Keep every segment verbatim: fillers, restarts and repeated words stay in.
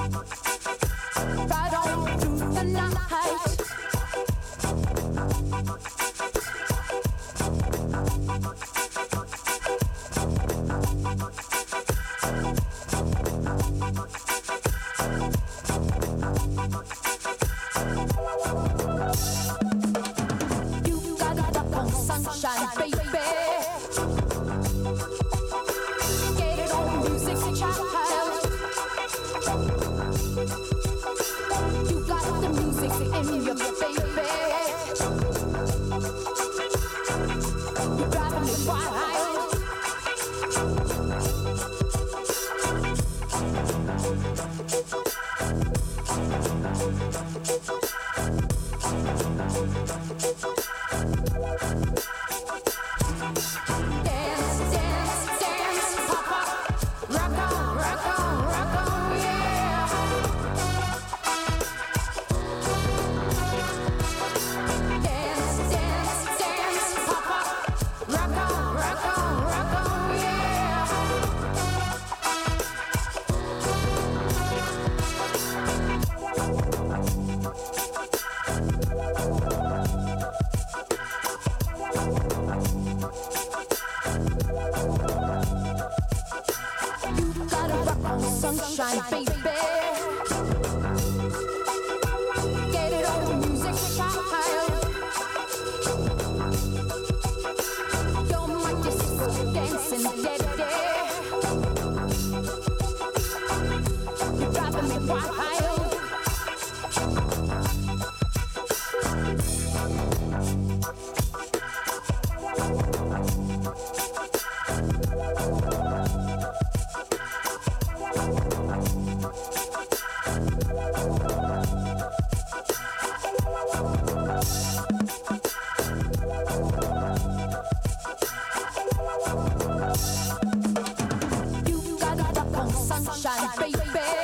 right on through the night. You got to rock on sunshine, baby. Get it on music, child. You got the music in your baby. You're driving me wild. Dance, dance, dance, papa. Rock on, rock on, rock on, yeah. Dance, dance, dance, papa. Rock on, rock on, rock on, yeah. You gotta rock on sunshine, baby. Get it on music, child. You're my disco dancing daddy. You're driving me wild. You gotta rock on sunshine, baby.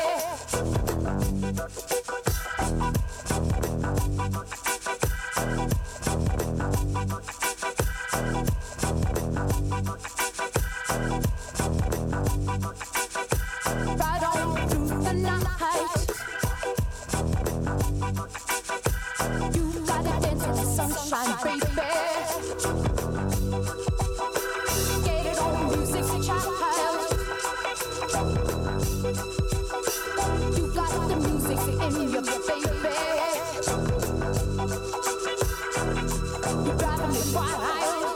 Right on through the night. You gotta dance in the sunshine, baby. Get it on music, child. You got the music in your baby. You're driving me wild.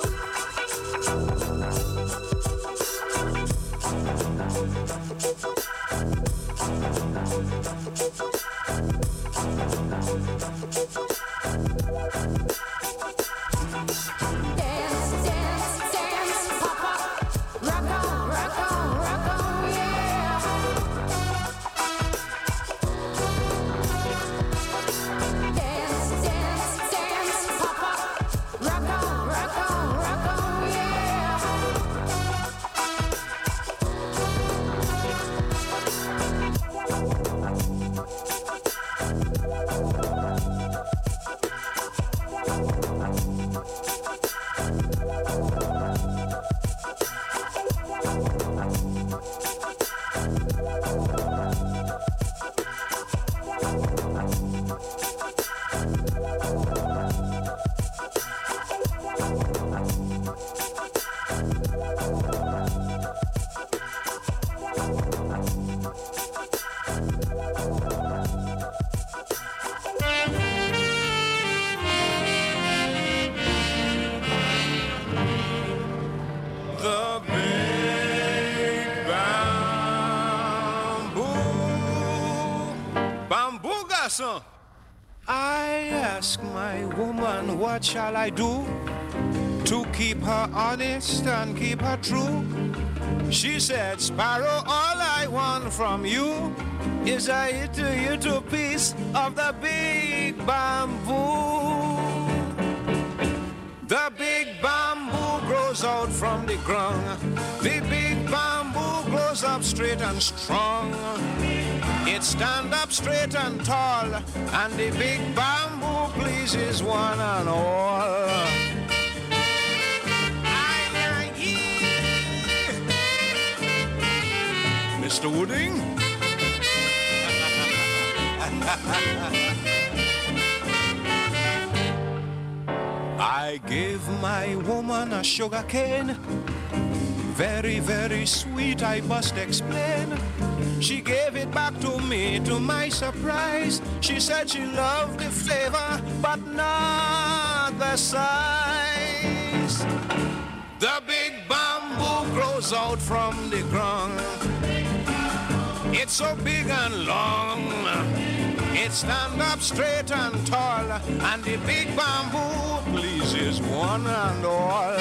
Dance, dance, dance, papa. Rock on, rock on, rock on, yeah. Dance, dance, dance, papa. Rock on, rock on, rock on, yeah. The big bamboo, bamboo garçon. I ask my woman, what shall I do to keep her honest and keep her true? She said, Sparrow, all I want from you is a little, little piece of the big bamboo. The big bamboo grows out from the ground. The big bamboo grows up straight and strong. It stand up straight and tall, and the big bamboo pleases one and all. Mister Wooding? I gave my woman a sugar cane, very, very sweet, I must explain. She gave it back to me, to my surprise. She said she loved the flavor, but not the size. The big bamboo grows out from the ground. It's so big and long. It stands up straight and tall, and the big bamboo pleases one and all.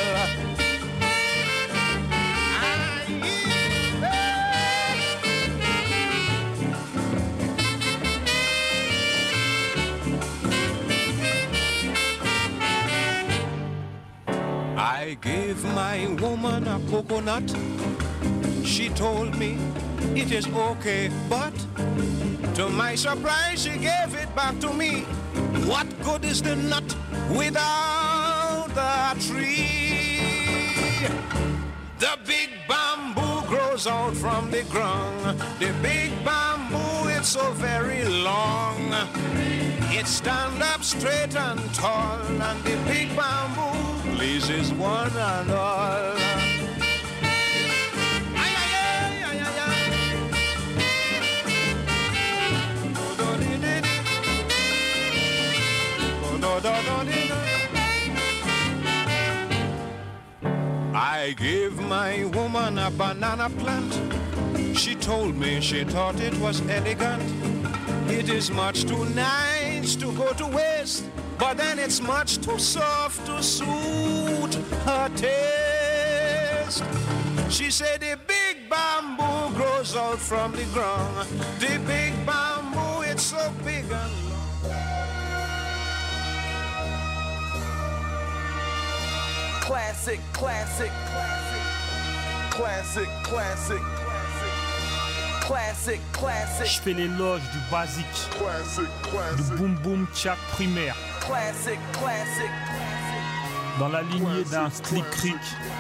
I gave my woman a coconut. She told me it is okay, but to my surprise, she gave it back to me. What good is the nut without the tree? The big bamboo grows out from the ground. The big bamboo, it's so very long. It stands up straight and tall, and the big bamboo pleases one and all. I gave my woman a banana plant. She told me she thought it was elegant. It is much too nice to go to waste, but then it's much too soft to suit her taste. She said the big bamboo grows out from the ground. The big bamboo, it's so big and long. Classic, classic, classic, classic, classic, classic. Je fais l'éloge du basique, classic, classic, du boom boom tchak primaire, classic, classic, dans la lignée d'un Slick Rick,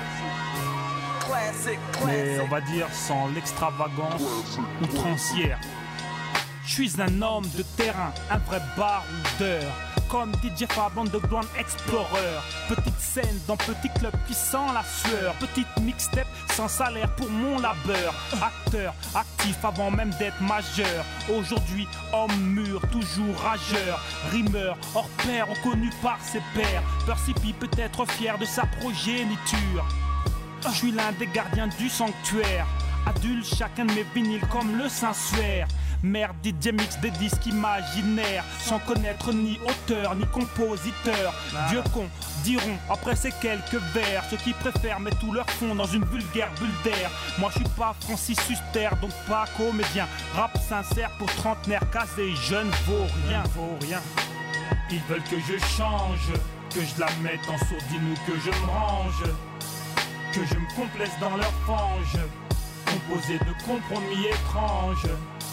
classic, mais on classic. va dire sans l'extravagance outrancière. Je suis un homme de terrain, un vrai baroudeur. Comme D J Fab Underground Explorer. Petite scène dans petit club qui sent la sueur. Petite mixtape sans salaire pour mon labeur. Acteur, actif avant même d'être majeur. Aujourd'hui, homme mûr, toujours rageur. Rimeur, hors pair, reconnu par ses pairs. Percy P peut être fier de sa progéniture. Je suis l'un des gardiens du sanctuaire. Adulte, chacun de mes vinyles comme le Saint-Suaire. Merde, D J mix des disques imaginaires, sans connaître ni auteur ni compositeur. Dieu con, diront après ces quelques vers, ceux qui préfèrent mettre tout leur fond dans une vulgaire bulle d'air. Moi je suis pas Francis Huster, donc pas comédien. Rap sincère pour trentenaires casés, jeune vaut rien, vaut rien. Ils veulent que je change, que je la mette en sourdine ou que je me range, que je me complaise dans leur fange, composé de compromis étranges.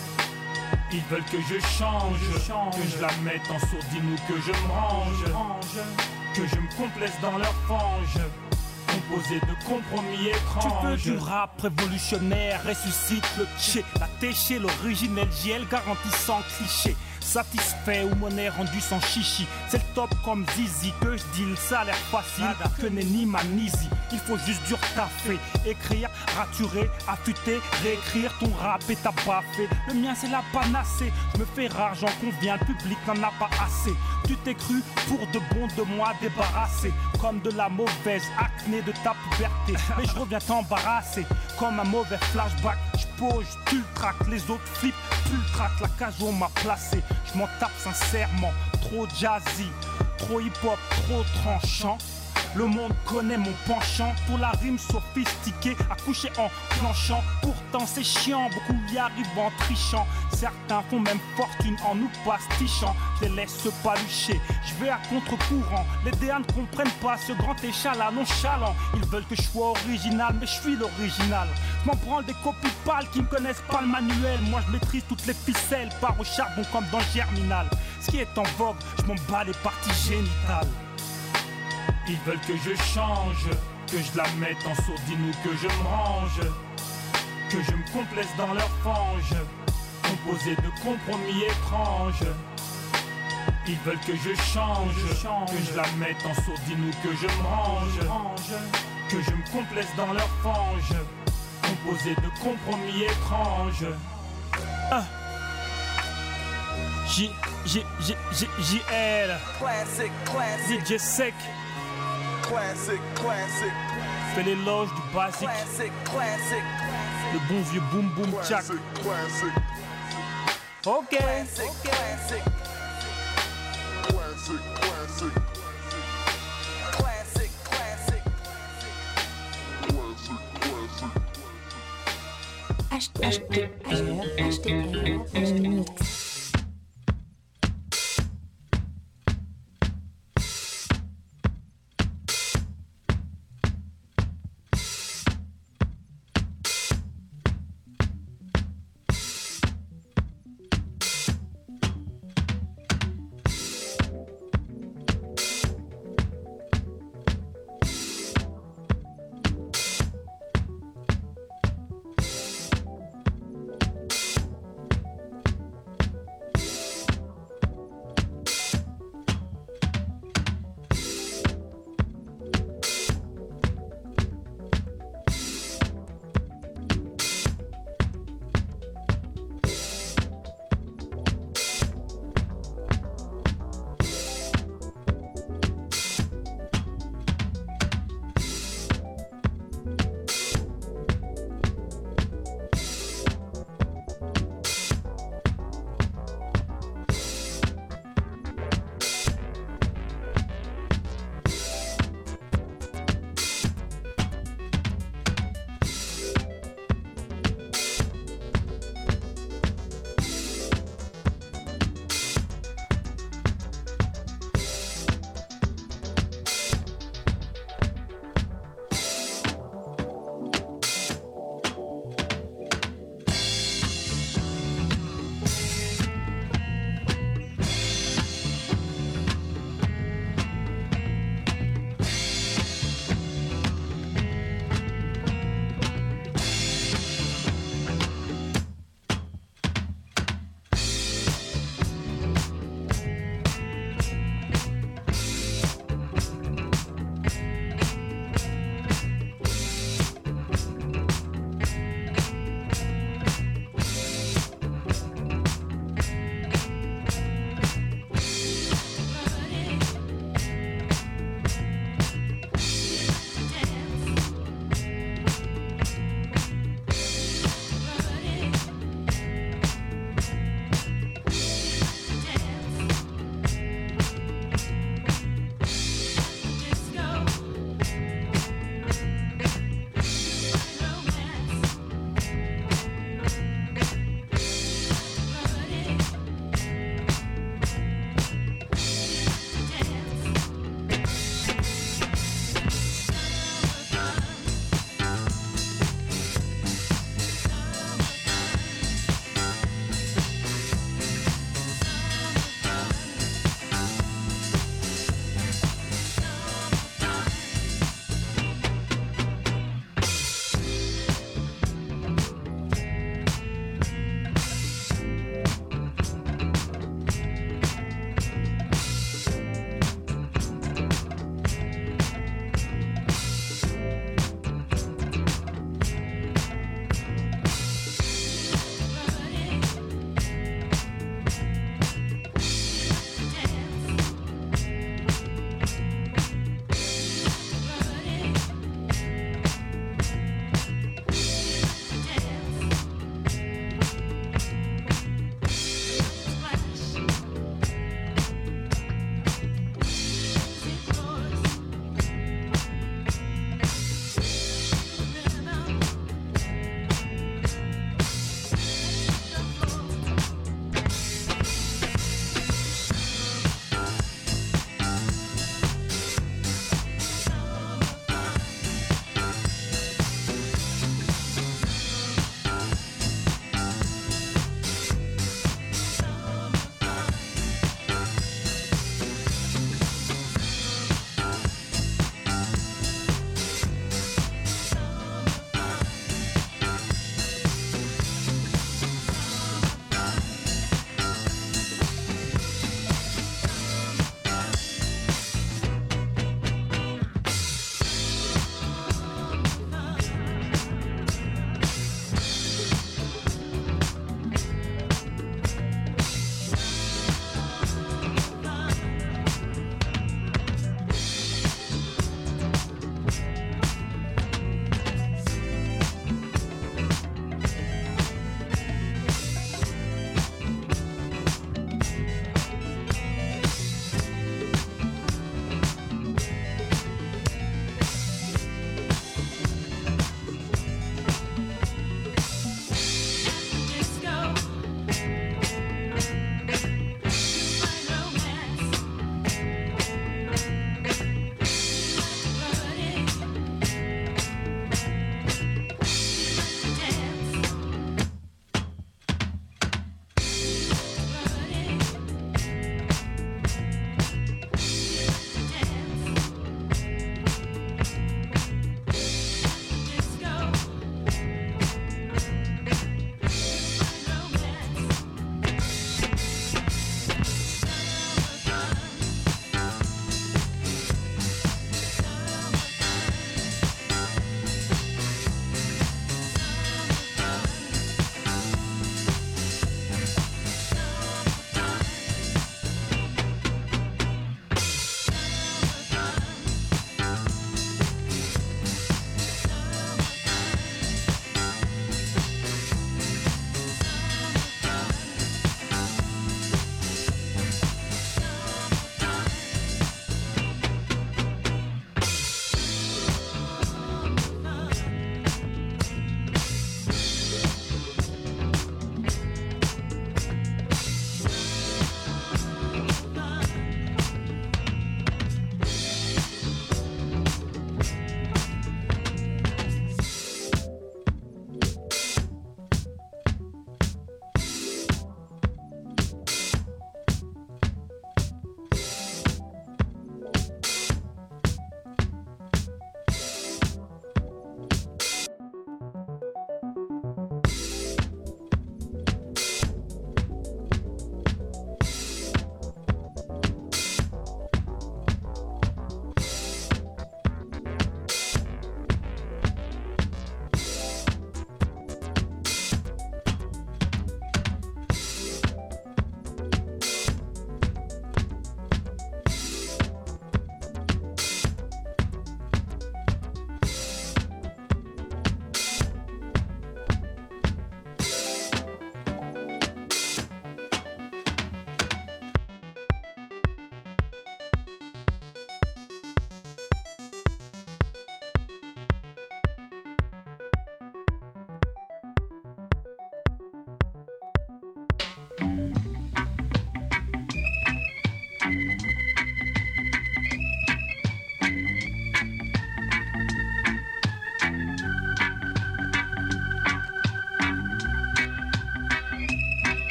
Ils veulent que je change, que je la mette en sourdine ou que je me range, que je me complaise dans leur fange, composé de compromis étranges. Tu veux du rap révolutionnaire, ressuscite le tché, la téché, l'originel J L garantissant cliché. Satisfait ou monnaie rendue sans chichi. C'est le top comme Zizi que je deal, ça a l'air facile. Que nenni ma nisi. Il faut juste dur taffer. Écrire, raturer, affûter, réécrire. Ton rap est à baffer. Le mien c'est la panacée. Je me fais rare, j'en conviens, le public n'en a pas assez. Tu t'es cru pour de bon de moi débarrassé. Comme de la mauvaise acné de ta puberté. Mais je reviens t'embarrasser. Comme un mauvais flashback. Je pose, tu le traques. Les autres flippent, tu le traques. La cage on m'a placé. Je m'en tape sincèrement, trop jazzy, trop hip-hop, trop tranchant. Le monde connaît mon penchant pour la rime sophistiquée, à coucher en planchant. Pourtant c'est chiant, beaucoup y arrivent en trichant. Certains font même fortune en nous pastichant. Je les laisse palucher, je vais à contre-courant. Les D A ne comprennent pas ce grand échalas nonchalant. Ils veulent que je sois original, mais je suis l'original. Je m'en branle des copies pâles qui ne connaissent pas le manuel. Moi je maîtrise toutes les ficelles, pars au charbon comme dans Germinal. Ce qui est en vogue, je m'en bats les parties génitales. Ils veulent que je change, que je la mette en sourdine ou que je me range, que je me complaise dans leur fange, composé de compromis étranges. Ils veulent que je change, que je la mette en sourdine ou que je me range, que je me complaise dans leur fange, composé de compromis étranges. Ah. J, J, J, J, J L Classic, classic, D J Sec classic, classic, fait l'éloge du basique, classic, classic, le bon vieux boom boom tchak. classic, classic, Ok. classic, classic, classic, classic, classic, classic, classic. H T R, H T R, mix.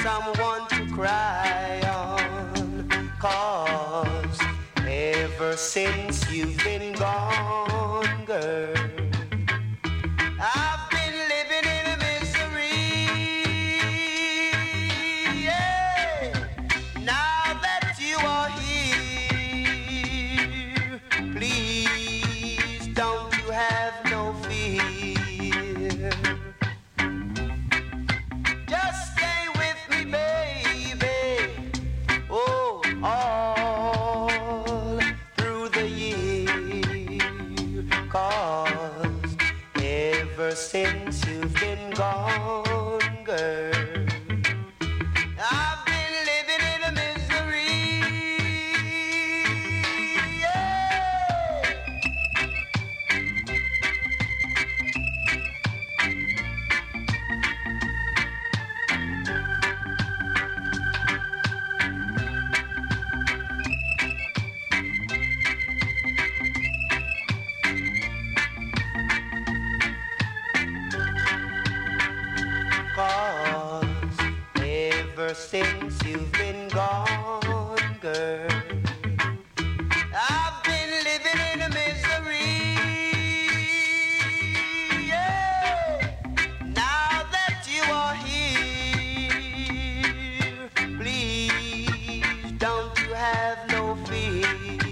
someone to cry on, 'cause ever since you've been gone, girl, I've been living in a misery. Yeah. Now that you are here, please don't you have no fear. Just stay with me, baby. Oh, all through the year. 'Cause ever since you've been gone, girl, I've been living in a misery. Yeah. Cause ever since you've been gone, girl, I've been living in a misery. Yeah. Now that you are here, please don't you have no fear.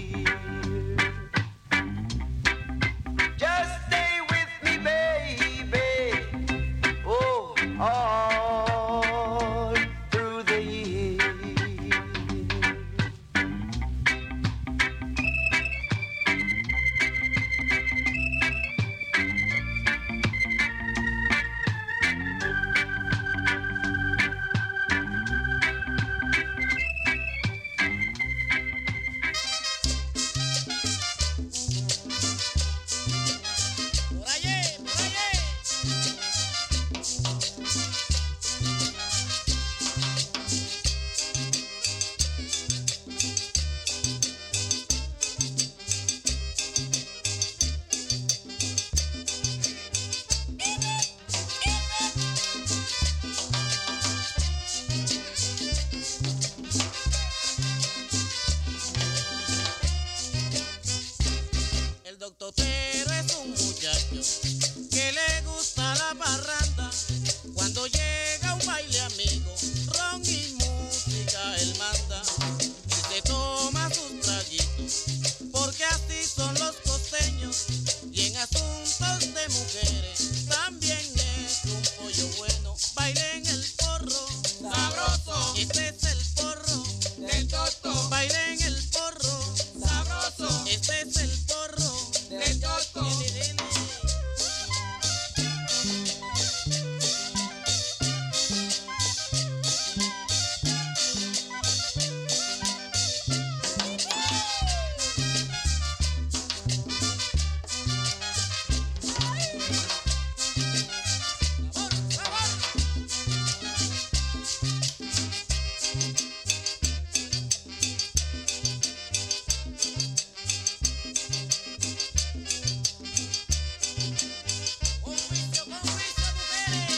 Just stay with me, baby. Oh, all through the year. Por allí, por allí. El doctor Tero es un muchacho que le gusta la parranda. Cuando llega un baile amigo, ron y música él manda. Él se toma sus traguitos, porque así son los costeños. Y en asuntos de mujeres también es un pollo bueno. Bailen el porro, sabroso. Este es el porro del toto. Bailen el porro, sabroso. Este es el porro del toto. Con juicio, con juicio, mujeres.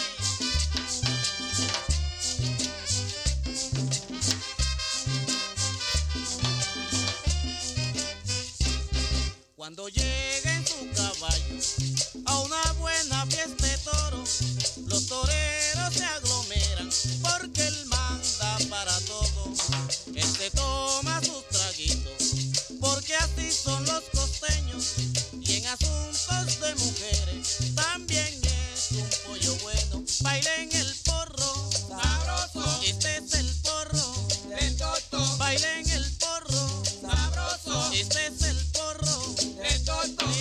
Cuando llega en su caballo a una buena fiesta de toro, los toreros se aglomeran porque él manda para todo. Él se toma sus traguitos porque así son los costeños. Y en asuntos de mujeres también es un pollo bueno. Bailen el porro, sabroso. Este es el porro del toto. Bailen el porro, sabroso. Este es el porro del toto.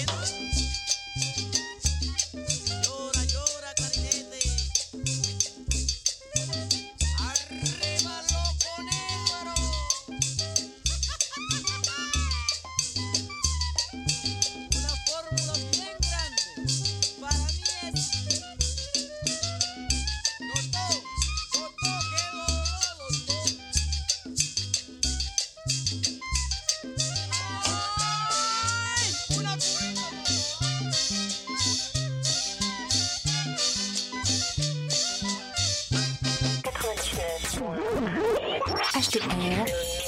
H T R